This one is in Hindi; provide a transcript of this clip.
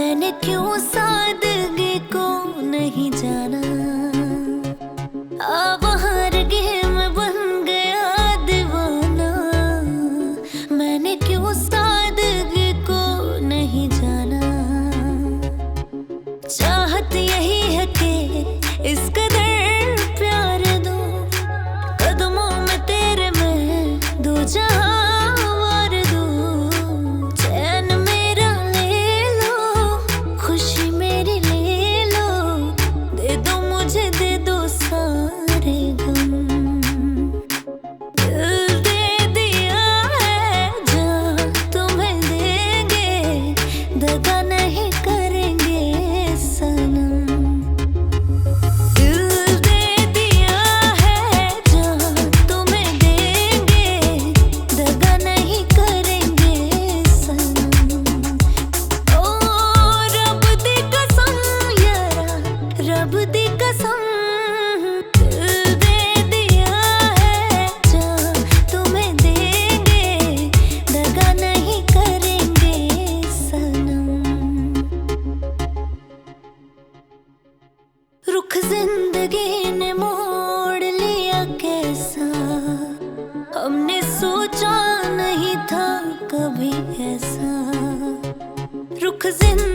मैंने क्यों सादगी को नहीं जाना, अब हार गेम बन गया दीवाना। मैंने क्यों सादगी को नहीं जाना, चाहत यही है कि इस कदर प्यार दो, कदमों में तेरे मैं दो जहां वार दो। चैन मेरा ले लो, खुशी मेरी ले लो, दे दो मुझे दे दो सारे गम। दिल दे दिया है जहाँ तुम्हें देंगे, दगा नहीं करेंगे सनम। दिल दे दिया है जहाँ तुम्हें देंगे, दगा नहीं करेंगे सनम। ओ रब दी कसम यारा, रब दी कसम। दिल दे दिया है जहाँ तुम्हें देंगे, दगा नहीं करेंगे सनम। रुख जिंदगी ने मोड़ लिया कैसा, हमने सोचा नहीं था कभी ऐसा। रुख जिंदगी